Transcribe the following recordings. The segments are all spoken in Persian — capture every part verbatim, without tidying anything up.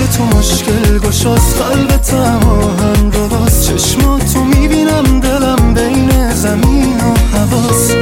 چشمای تو مشکل گشاست، قلبتم آهن رباست. چشماتو میبینم دلم بین زمین و هواست.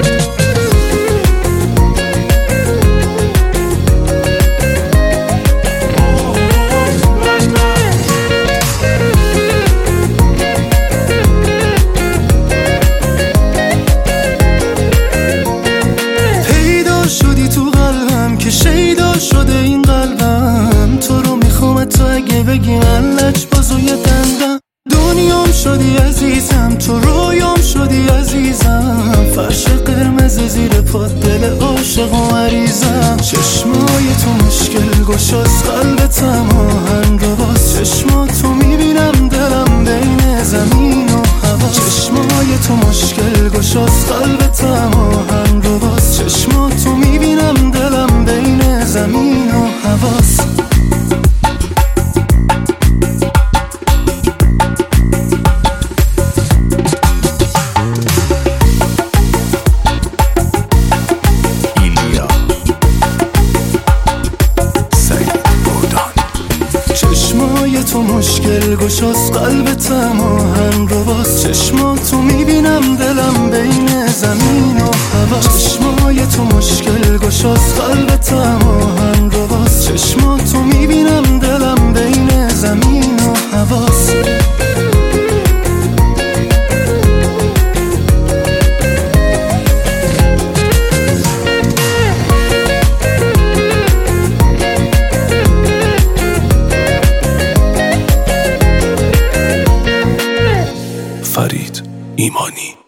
شیدا شده این قلبم، تو رو میخوام تو اگه بگی من لج بازوی دندم. دنیام شدی عزیزم، تو رویام شدی عزیزم. فرش قرمز زیر پات دل عاشق و مریضم. چشمای تو مشکل گشاست، قلبتم آهن رباست. چشماتو میبینم دلم بین زمین و هوا. چشمای تو مشکل گشاست، قلبتم آهن رباست. چشماتو میبینم دلم بین زمین و هواست. چشمای تو مشکل گشاست، قلبتم آهن رباست. چشماتو میبینم دلم بین زمین و هوا. چشمای تو مشکل گشاست، قلبتم آهن رباست. چشماتو میبینم دلم بین زمین و هواست. فرید ایمانی.